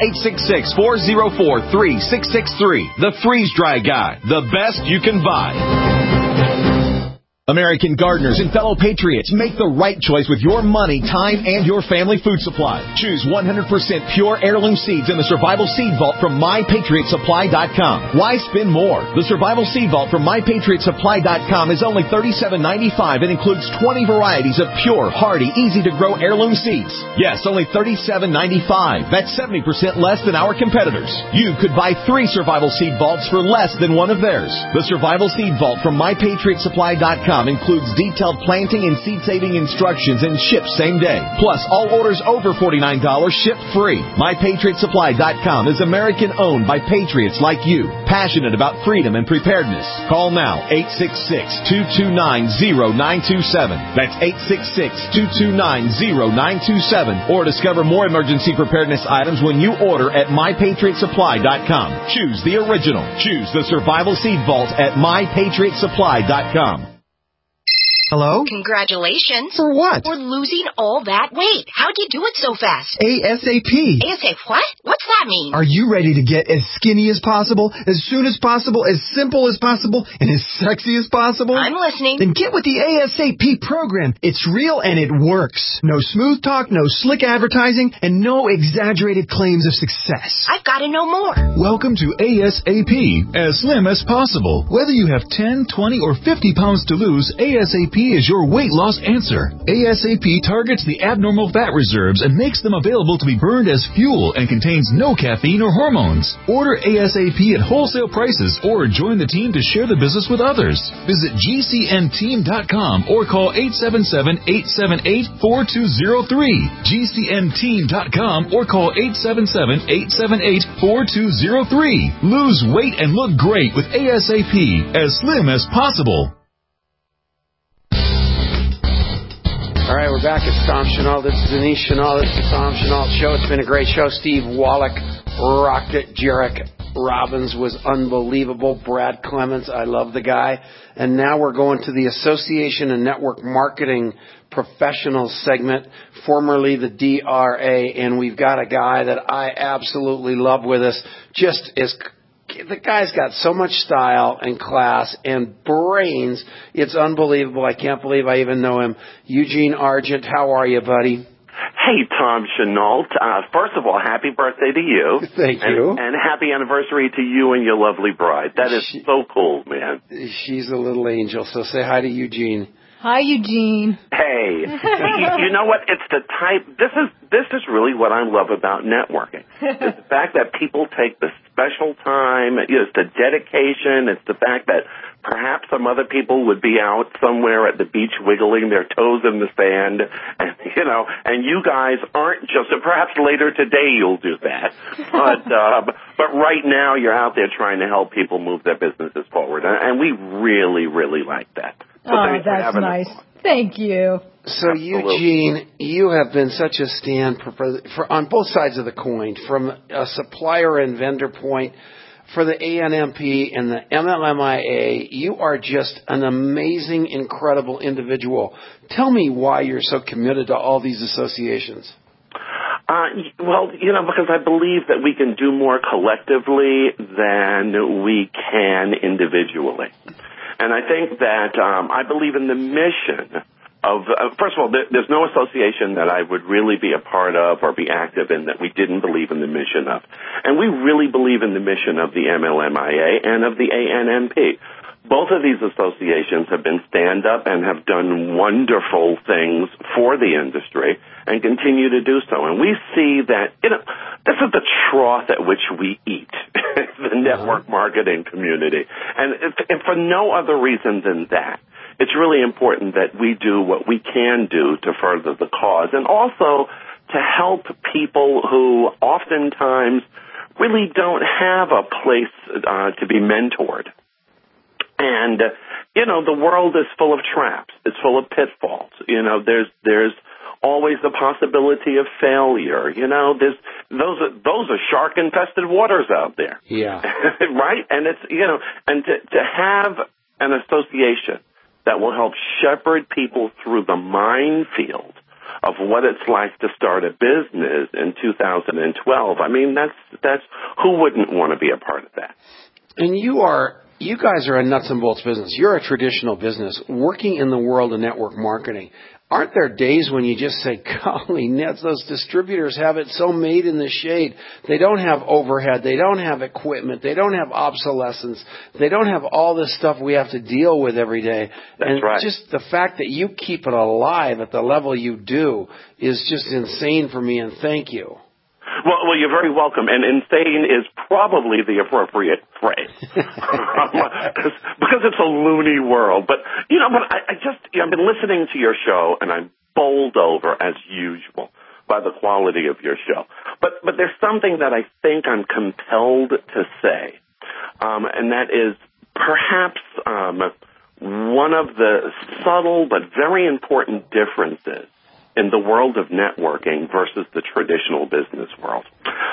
866-404-3663. The Freeze Dry Guy, the best you can buy. American gardeners and fellow patriots, make the right choice with your money, time, and your family food supply. Choose 100% pure heirloom seeds in the Survival Seed Vault from MyPatriotSupply.com. Why spend more? The Survival Seed Vault from MyPatriotSupply.com is only $37.95 and includes 20 varieties of pure, hardy, easy-to-grow heirloom seeds. Yes, only $37.95. That's 70% less than our competitors. You could buy 3 Survival Seed Vaults for less than one of theirs. The Survival Seed Vault from MyPatriotSupply.com MyPatriotSupply.com includes detailed planting and seed-saving instructions and ships same day. Plus, all orders over $49 ship free. MyPatriotSupply.com is American-owned by patriots like you, passionate about freedom and preparedness. Call now, 866-229-0927. That's 866-229-0927. Or discover more emergency preparedness items when you order at MyPatriotSupply.com. Choose the original. Choose the Survival Seed Vault at MyPatriotSupply.com. Hello? Congratulations. For what? For losing all that weight. How'd you do it so fast? ASAP. ASAP what? What's that mean? Are you ready to get as skinny as possible, as soon as possible, as simple as possible, and as sexy as possible? I'm listening. Then get with the ASAP program. It's real and it works. No smooth talk, no slick advertising, and no exaggerated claims of success. I've got to know more. Welcome to ASAP, as slim as possible. Whether you have 10, 20, or 50 pounds to lose, ASAP is your weight loss answer. ASAP targets the abnormal fat reserves and makes them available to be burned as fuel and contains no caffeine or hormones. Order ASAP at wholesale prices or join the team to share the business with others. Visit GCNteam.com or call 877-878-4203. GCNteam.com or call 877-878-4203. Lose weight and look great with ASAP, as slim as possible. All right, we're back at Tom Chenault. This is Denise Chenault. This is the Tom Chenault Show. It's been a great show. Steve Wallach rocked it. Jarek Robbins was unbelievable. Brad Clements, I love the guy. And now we're going to the Association and Network Marketing Professional segment, formerly the DRA. And we've got a guy that I absolutely love with us. The guy's got so much style and class and brains. It's unbelievable. I can't believe I even know him. Eugene Argent, how are you, buddy? Hey, Tom Chenault. First of all, happy birthday to you. Thank you. And happy anniversary to you and your lovely bride. That is so cool, man. She's a little angel, so say hi to Eugene. Hi, Eugene. Hey, you know what? It's the type. This is really what I love about networking. It's the fact that people take the special time. It's the dedication. It's the fact that perhaps some other people would be out somewhere at the beach wiggling their toes in the sand, and you guys aren't just. Perhaps later today you'll do that, but right now you're out there trying to help people move their businesses forward, and we really, really like that. So that's nice. Thank you. So, absolutely. Eugene, you have been such a stand for on both sides of the coin, from a supplier and vendor point, for the ANMP and the MLMIA. You are just an amazing, incredible individual. Tell me why you're so committed to all these associations. Well, because I believe that we can do more collectively than we can individually. And I think that I believe in the mission of first of all, there's no association that I would really be a part of or be active in that we didn't believe in the mission of. And we really believe in the mission of the MLMIA and of the ANMP. Both of these associations have been stand-up and have done wonderful things for the industry and continue to do so. And we see that, this is the trough at which we eat, the network marketing community. And for no other reason than that, it's really important that we do what we can do to further the cause and also to help people who oftentimes really don't have a place to be mentored. And, the world is full of traps. It's full of pitfalls. There's always the possibility of failure. Those are shark-infested waters out there. Yeah. Right? And it's, and to have an association that will help shepherd people through the minefield of what it's like to start a business in 2012. I mean, that's who wouldn't want to be a part of that? And you guys are a nuts and bolts business. You're a traditional business working in the world of network marketing. Aren't there days when you just say, golly, Nets, those distributors have it so made in the shade. They don't have overhead. They don't have equipment. They don't have obsolescence. They don't have all this stuff we have to deal with every day. That's right. Just the fact that you keep it alive at the level you do is just insane for me, and thank you. Well, you're very welcome. And insane is probably the appropriate phrase because it's a loony world. But I've been listening to your show, and I'm bowled over as usual by the quality of your show. But there's something that I think I'm compelled to say, and that is perhaps one of the subtle but very important differences in the world of networking versus the traditional business world.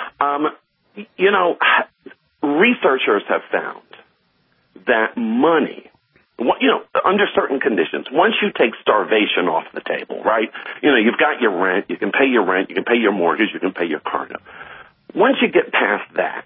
Researchers have found that money, under certain conditions, once you take starvation off the table, right? You've got your rent, you can pay your mortgage, you can pay your car note. Once you get past that,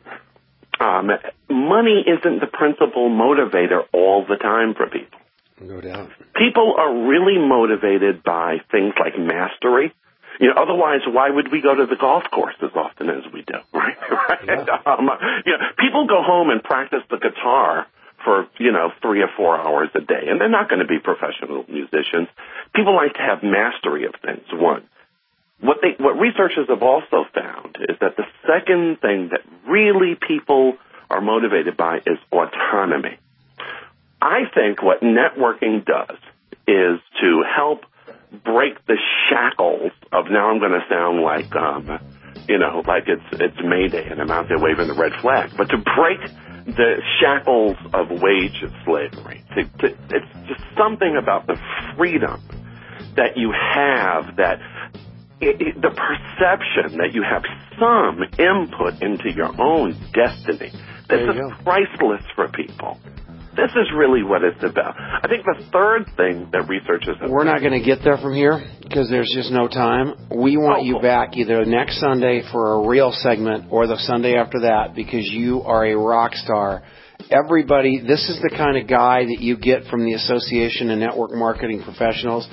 money isn't the principal motivator all the time for people. No doubt. People are really motivated by things like mastery. Otherwise, why would we go to the golf course as often as we do, right? Yeah. People go home and practice the guitar for, 3 or 4 hours a day, and they're not going to be professional musicians. People like to have mastery of things, one. What researchers have also found is that the second thing that really people are motivated by is autonomy. I think what networking does is to help break the shackles of, now I'm going to sound like, like it's Mayday and I'm out there waving the red flag, but to break the shackles of wage slavery. It's just something about the freedom that you have, that the perception that you have some input into your own destiny. This is priceless for people. This is really what it's about. I think the third thing that researchers have... We're not going to get there from here because there's just no time. We want you back either next Sunday for a real segment or the Sunday after that because you are a rock star. Everybody, this is the kind of guy that you get from the Association of Network Marketing Professionals,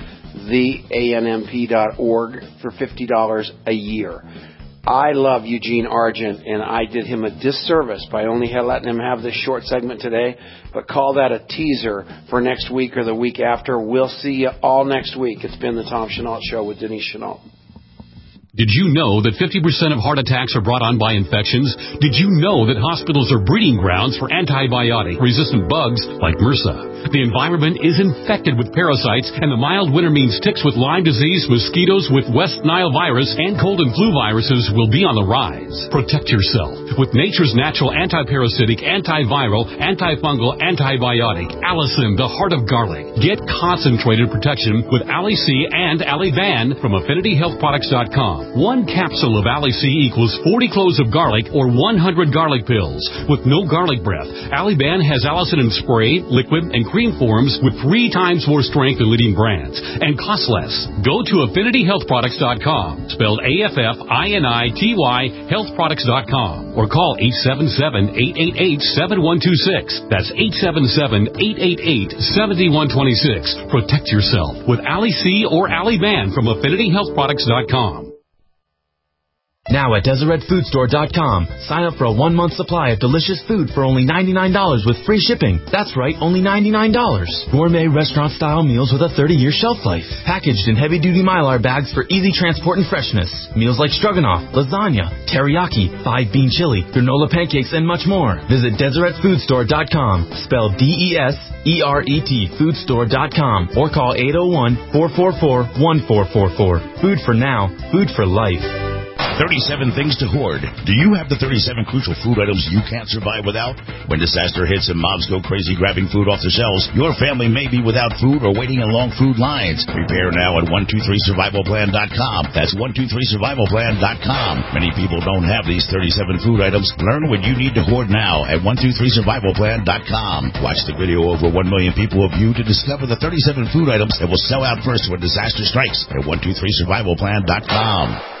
theanmp.org, for $50 a year. I love Eugene Argent, and I did him a disservice by only letting him have this short segment today, but call that a teaser for next week or the week after. We'll see you all next week. It's been the Tom Chenault Show with Denise Chenault. Did you know that 50% of heart attacks are brought on by infections? Did you know that hospitals are breeding grounds for antibiotic-resistant bugs like MRSA? The environment is infected with parasites, and the mild winter means ticks with Lyme disease, mosquitoes with West Nile virus, and cold and flu viruses will be on the rise. Protect yourself with nature's natural antiparasitic, antiviral, antifungal, antibiotic, Allison, the heart of garlic. Get concentrated protection with Ali C and Ali Van from AffinityHealthProducts.com. 1 capsule of Ali C equals 40 cloves of garlic or 100 garlic pills. With no garlic breath, Ali Ban has Allison in spray, liquid, and cream forms with 3 times more strength than leading brands and costs less. Go to AffinityHealthProducts.com, spelled AFFINITY, healthproducts.com, or call 877-888-7126. That's 877-888-7126. Protect yourself with Ali C or Ali Ban from AffinityHealthProducts.com. Now at DeseretFoodStore.com, sign up for a 1-month supply of delicious food for only $99 with free shipping. That's right, only $99. Gourmet restaurant-style meals with a 30-year shelf life. Packaged in heavy-duty Mylar bags for easy transport and freshness. Meals like stroganoff, lasagna, teriyaki, 5-bean chili, granola pancakes, and much more. Visit DeseretFoodStore.com, spelled DESERET, foodstore.com, or call 801-444-1444. Food for now, food for life. 37 things to hoard. Do you have the 37 crucial food items you can't survive without? When disaster hits and mobs go crazy grabbing food off the shelves, your family may be without food or waiting in long food lines. Prepare now at 123survivalplan.com. That's 123survivalplan.com. Many people don't have these 37 food items. Learn what you need to hoard now at 123survivalplan.com. Watch the video over 1 million people have viewed to discover the 37 food items that will sell out first when disaster strikes at 123survivalplan.com.